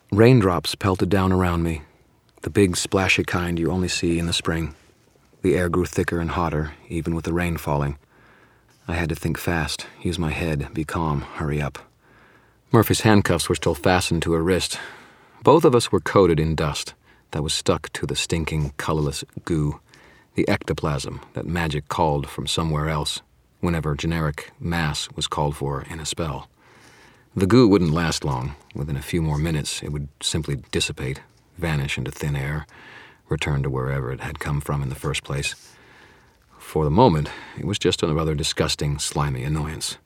Raindrops pelted down around me, the big splashy kind you only see in the spring. The air grew thicker and hotter, even with the rain falling. I had to think fast, use my head, be calm, hurry up. Murphy's handcuffs were still fastened to her wrist. Both of us were coated in dust that was stuck to the stinking, colorless goo, the ectoplasm that magic called from somewhere else whenever generic mass was called for in a spell. The goo wouldn't last long. Within a few more minutes, it would simply dissipate, vanish into thin air, return to wherever it had come from in the first place. For the moment, it was just a rather disgusting, slimy annoyance.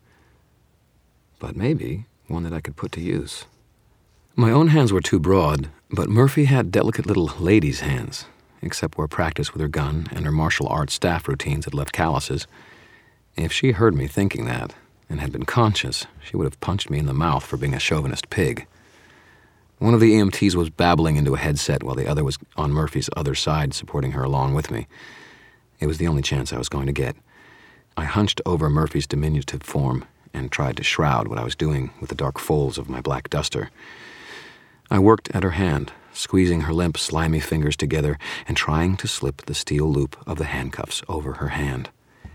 But maybe one that I could put to use. My own hands were too broad, but Murphy had delicate little lady's hands, except where practice with her gun and her martial arts staff routines had left calluses. If she heard me thinking that, and had been conscious, she would have punched me in the mouth for being a chauvinist pig. One of the EMTs was babbling into a headset while the other was on Murphy's other side, supporting her along with me. It was the only chance I was going to get. I hunched over Murphy's diminutive form and tried to shroud what I was doing with the dark folds of my black duster. I worked at her hand, squeezing her limp, slimy fingers together and trying to slip the steel loop of the handcuffs over her hand.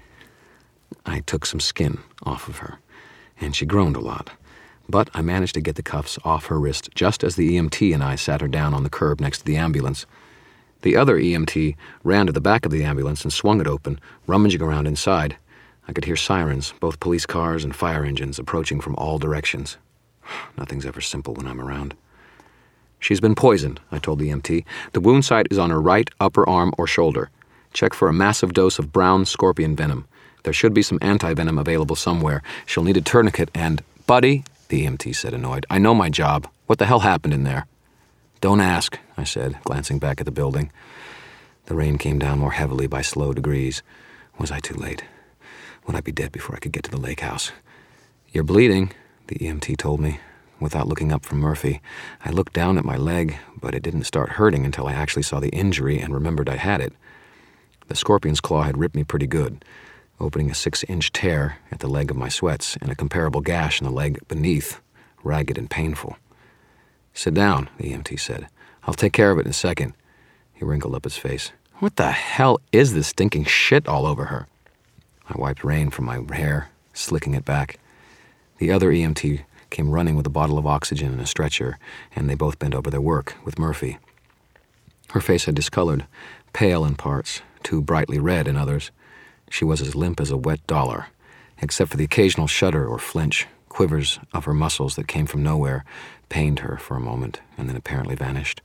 I took some skin off of her, and she groaned a lot. But I managed to get the cuffs off her wrist just as the EMT and I sat her down on the curb next to the ambulance. The other EMT ran to the back of the ambulance and swung it open, rummaging around inside. I could hear sirens, both police cars and fire engines, approaching from all directions. Nothing's ever simple when I'm around. "She's been poisoned," I told the EMT. "The wound site is on her right upper arm or shoulder. Check for a massive dose of brown scorpion venom. There should be some anti-venom available somewhere. She'll need a tourniquet and—" "Buddy," the EMT said, annoyed, "I know my job. What the hell happened in there?" "Don't ask," I said, glancing back at the building. The rain came down more heavily by slow degrees. Was I too late? Would I be dead before I could get to the lake house? "You're bleeding," the EMT told me. Without looking up from Murphy, I looked down at my leg, but it didn't start hurting until I actually saw the injury and remembered I had it. The scorpion's claw had ripped me pretty good, opening a 6-inch tear at the leg of my sweats and a comparable gash in the leg beneath, ragged and painful. "Sit down," the EMT said. "I'll take care of it in a second." He wrinkled up his face. "What the hell is this stinking shit all over her?" I wiped rain from my hair, slicking it back. The other EMT came running with a bottle of oxygen and a stretcher, and they both bent over their work with Murphy. Her face had discolored, pale in parts, too brightly red in others. She was as limp as a wet dollar, except for the occasional shudder or flinch. Quivers of her muscles that came from nowhere pained her for a moment and then apparently vanished.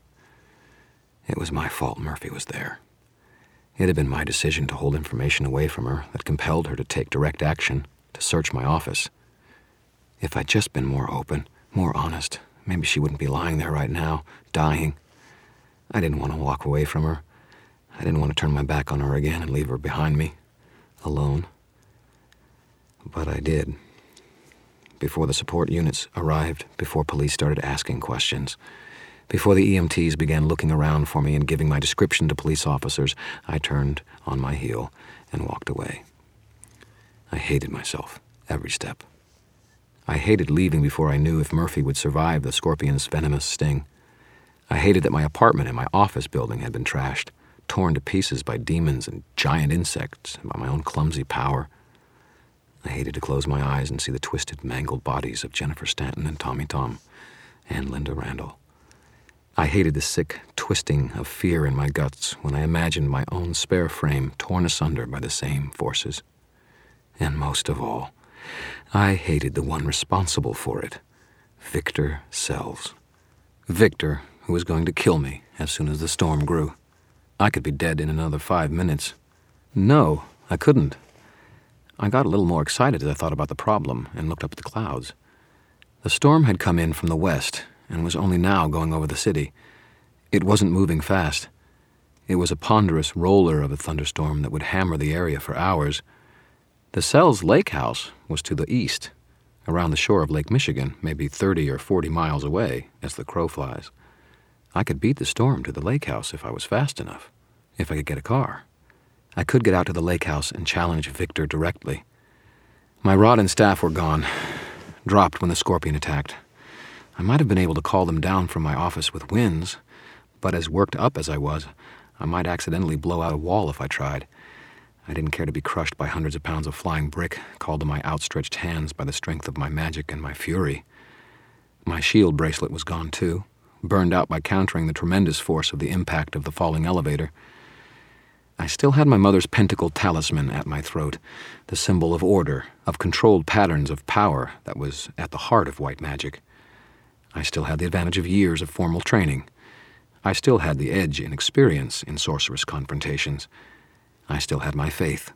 It was my fault Murphy was there. It had been my decision to hold information away from her that compelled her to take direct action, to search my office. If I'd just been more open, more honest, maybe she wouldn't be lying there right now, dying. I didn't want to walk away from her. I didn't want to turn my back on her again and leave her behind me, alone. But I did. Before the support units arrived, before police started asking questions, before the EMTs began looking around for me and giving my description to police officers, I turned on my heel and walked away. I hated myself, every step. I hated leaving before I knew if Murphy would survive the scorpion's venomous sting. I hated that my apartment and my office building had been trashed, torn to pieces by demons and giant insects and by my own clumsy power. I hated to close my eyes and see the twisted, mangled bodies of Jennifer Stanton and Tommy Tom and Linda Randall. I hated the sick twisting of fear in my guts when I imagined my own spare frame torn asunder by the same forces. And most of all, I hated the one responsible for it, Victor Sells. Victor, who was going to kill me as soon as the storm grew. I could be dead in another 5 minutes. No, I couldn't. I got a little more excited as I thought about the problem and looked up at the clouds. The storm had come in from the west and was only now going over the city. It wasn't moving fast. It was a ponderous roller of a thunderstorm that would hammer the area for hours. The Sells Lake House was to the east, around the shore of Lake Michigan, maybe 30 or 40 miles away as the crow flies. I could beat the storm to the lake house if I was fast enough, if I could get a car. I could get out to the lake house and challenge Victor directly. My rod and staff were gone, dropped when the scorpion attacked. I might have been able to call them down from my office with winds, but as worked up as I was, I might accidentally blow out a wall if I tried. I didn't care to be crushed by hundreds of pounds of flying brick, called to my outstretched hands by the strength of my magic and my fury. My shield bracelet was gone too, burned out by countering the tremendous force of the impact of the falling elevator. I still had my mother's pentacle talisman at my throat, the symbol of order, of controlled patterns of power that was at the heart of white magic. I still had the advantage of years of formal training. I still had the edge in experience in sorceress confrontations. I still had my faith.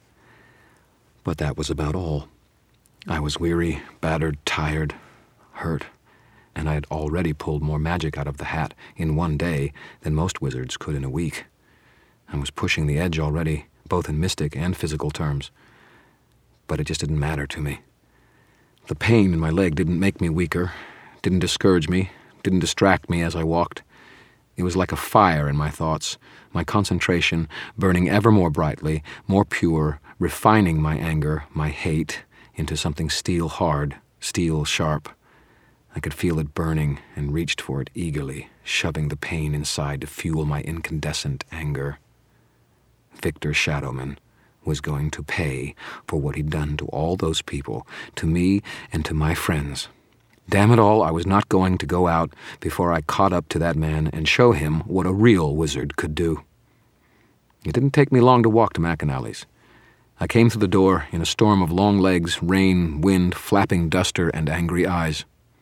But that was about all. I was weary, battered, tired, hurt, and I had already pulled more magic out of the hat in one day than most wizards could in a week. I was pushing the edge already, both in mystic and physical terms. But it just didn't matter to me. The pain in my leg didn't make me weaker, didn't discourage me, didn't distract me as I walked. It was like a fire in my thoughts, my concentration burning ever more brightly, more pure, refining my anger, my hate, into something steel hard, steel sharp. I could feel it burning and reached for it eagerly, shoving the pain inside to fuel my incandescent anger. Victor Shadowman was going to pay for what he'd done to all those people, to me and to my friends. Damn it all, I was not going to go out before I caught up to that man and show him what a real wizard could do. It didn't take me long to walk to McAnally's. I came through the door in a storm of long legs, rain, wind, flapping duster, and angry eyes.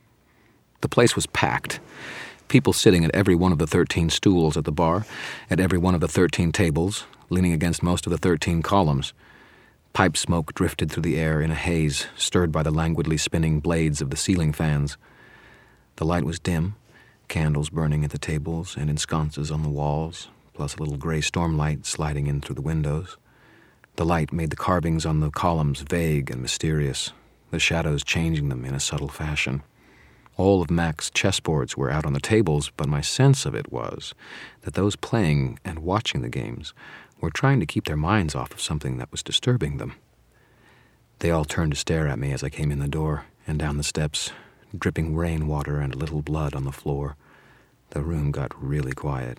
The place was packed. People sitting at every one of the 13 stools at the bar, at every one of the 13 tables, leaning against most of the 13 columns. Pipe smoke drifted through the air in a haze, stirred by the languidly spinning blades of the ceiling fans. The light was dim, candles burning at the tables and in sconces on the walls, plus a little gray stormlight sliding in through the windows. The light made the carvings on the columns vague and mysterious, the shadows changing them in a subtle fashion. All of Mac's chessboards were out on the tables, but my sense of it was that those playing and watching the games were trying to keep their minds off of something that was disturbing them. They all turned to stare at me as I came in the door and down the steps, dripping rainwater and a little blood on the floor. The room got really quiet.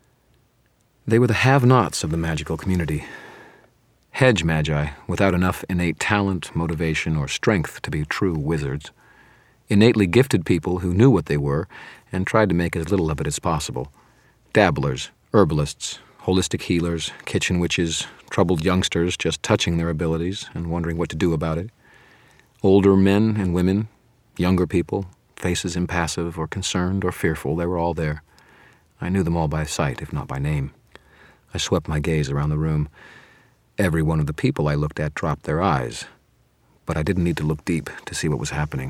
They were the have-nots of the magical community. Hedge magi without enough innate talent, motivation, or strength to be true wizards. Innately gifted people who knew what they were and tried to make as little of it as possible. Dabblers, herbalists, holistic healers, kitchen witches, troubled youngsters just touching their abilities and wondering what to do about it. Older men and women, younger people, faces impassive or concerned or fearful, they were all there. I knew them all by sight, if not by name. I swept my gaze around the room. Every one of the people I looked at dropped their eyes, but I didn't need to look deep to see what was happening.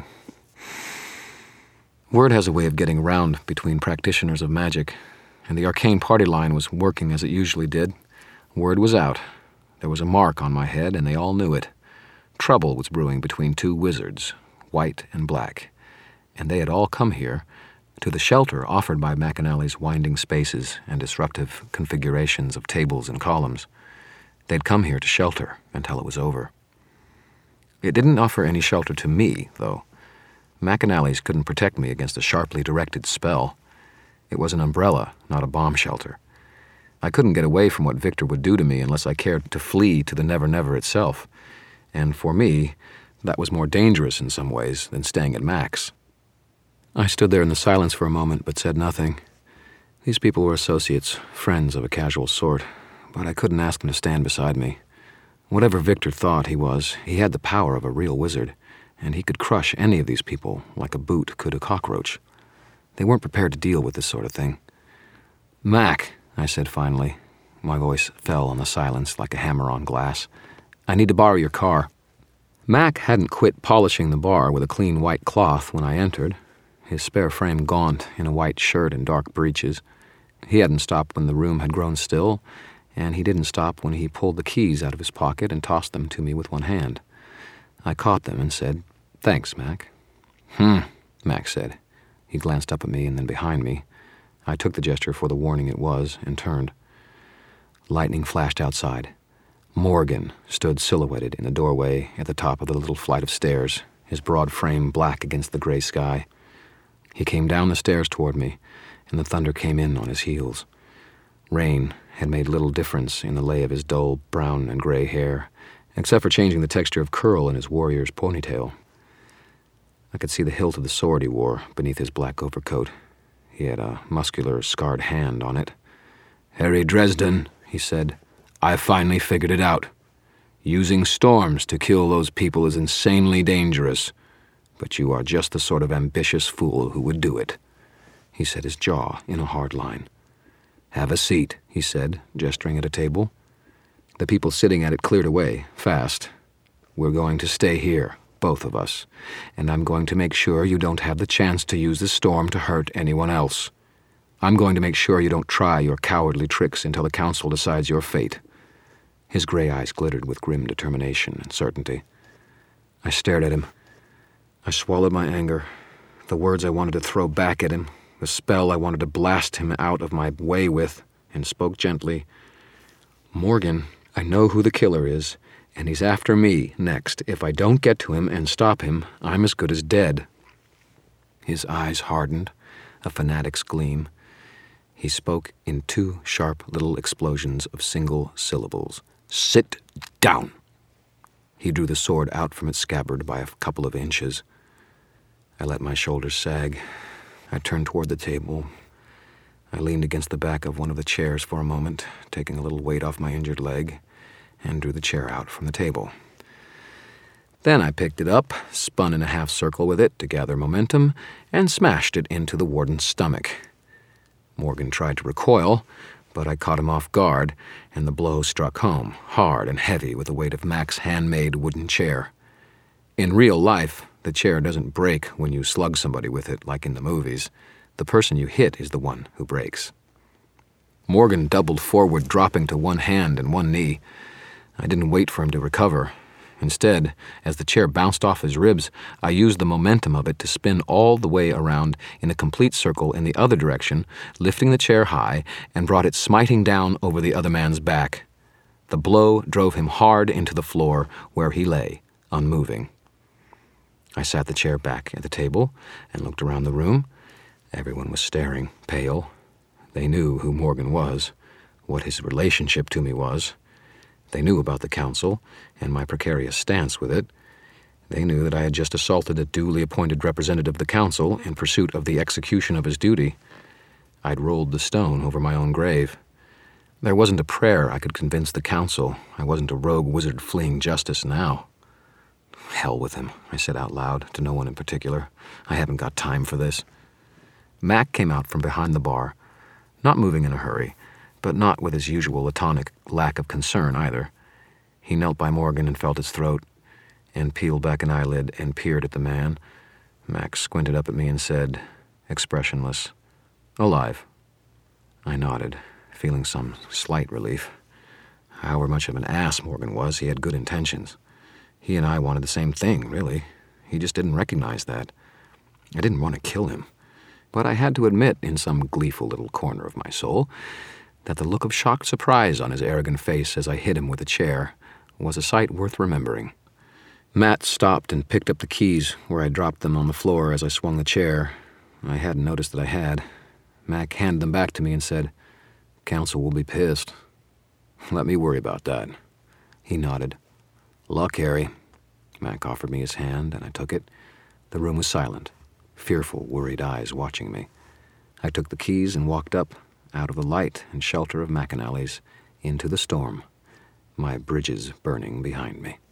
Word has a way of getting around between practitioners of magic, and the arcane party line was working as it usually did. Word was out. There was a mark on my head, and they all knew it. Trouble was brewing between two wizards, white and black, and they had all come here to the shelter offered by McAnally's winding spaces and disruptive configurations of tables and columns. They'd come here to shelter until it was over. It didn't offer any shelter to me, though. McAnally's couldn't protect me against a sharply directed spell. It was an umbrella, not a bomb shelter. I couldn't get away from what Victor would do to me unless I cared to flee to the Never Never itself. And for me, that was more dangerous in some ways than staying at Mac's. I stood there in the silence for a moment, but said nothing. These people were associates, friends of a casual sort, but I couldn't ask them to stand beside me. Whatever Victor thought he was, he had the power of a real wizard, and he could crush any of these people like a boot could a cockroach. They weren't prepared to deal with this sort of thing. "Mac," I said finally. My voice fell on the silence like a hammer on glass. "I need to borrow your car." Mac hadn't quit polishing the bar with a clean white cloth when I entered, his spare frame gaunt in a white shirt and dark breeches. He hadn't stopped when the room had grown still, and he didn't stop when he pulled the keys out of his pocket and tossed them to me with one hand. I caught them and said, "Thanks, Mac." Mac said. He glanced up at me and then behind me. I took the gesture for the warning it was and turned. Lightning flashed outside. Morgan stood silhouetted in the doorway at the top of the little flight of stairs, his broad frame black against the gray sky. He came down the stairs toward me, and the thunder came in on his heels. Rain had made little difference in the lay of his dull brown and gray hair, except for changing the texture of curl in his warrior's ponytail. I could see the hilt of the sword he wore beneath his black overcoat. He had a muscular, scarred hand on it. "Harry Dresden," he said, "I finally figured it out. Using storms to kill those people is insanely dangerous, but you are just the sort of ambitious fool who would do it." He set his jaw in a hard line. "Have a seat," he said, gesturing at a table. The people sitting at it cleared away, fast. "We're going to stay here, both of us, and I'm going to make sure you don't have the chance to use the storm to hurt anyone else. I'm going to make sure you don't try your cowardly tricks until the council decides your fate." His gray eyes glittered with grim determination and certainty. I stared at him. I swallowed my anger, the words I wanted to throw back at him, the spell I wanted to blast him out of my way with, and spoke gently. "Morgan, I know who the killer is, and he's after me next. If I don't get to him and stop him, I'm as good as dead." His eyes hardened, a fanatic's gleam. He spoke in two sharp little explosions of single syllables. "Sit down." He drew the sword out from its scabbard by a couple of inches. I let my shoulders sag. I turned toward the table. I leaned against the back of one of the chairs for a moment, taking a little weight off my injured leg, and drew the chair out from the table. Then I picked it up, spun in a half circle with it to gather momentum, and smashed it into the warden's stomach. Morgan tried to recoil, but I caught him off guard, and the blow struck home, hard and heavy with the weight of Mac's handmade wooden chair. In real life, the chair doesn't break when you slug somebody with it, like in the movies. The person you hit is the one who breaks. Morgan doubled forward, dropping to one hand and one knee. I didn't wait for him to recover. Instead, as the chair bounced off his ribs, I used the momentum of it to spin all the way around in a complete circle in the other direction, lifting the chair high, and brought it smiting down over the other man's back. The blow drove him hard into the floor, where he lay, unmoving. I sat the chair back at the table and looked around the room. Everyone was staring, pale. They knew who Morgan was, what his relationship to me was. They knew about the council and my precarious stance with it. They knew that I had just assaulted a duly appointed representative of the council in pursuit of the execution of his duty. I'd rolled the stone over my own grave. There wasn't a prayer I could convince the council. I wasn't a rogue wizard fleeing justice now. "Hell with him," I said out loud, to no one in particular. "I haven't got time for this." Mac came out from behind the bar, not moving in a hurry, but not with his usual laconic lack of concern either. He knelt by Morgan and felt his throat, and peeled back an eyelid and peered at the man. Mac squinted up at me and said, expressionless, "Alive." I nodded, feeling some slight relief. However much of an ass Morgan was, he had good intentions. He and I wanted the same thing, really. He just didn't recognize that. I didn't want to kill him, but I had to admit, in some gleeful little corner of my soul, that the look of shocked surprise on his arrogant face as I hit him with a chair was a sight worth remembering. Matt stopped and picked up the keys where I dropped them on the floor as I swung the chair. I hadn't noticed that I had. Mac handed them back to me and said, "Council will be pissed." "Let me worry about that." He nodded. "Luck, Harry." Mac offered me his hand, and I took it. The room was silent, fearful, worried eyes watching me. I took the keys and walked up, out of the light and shelter of McAnally's, into the storm, my bridges burning behind me.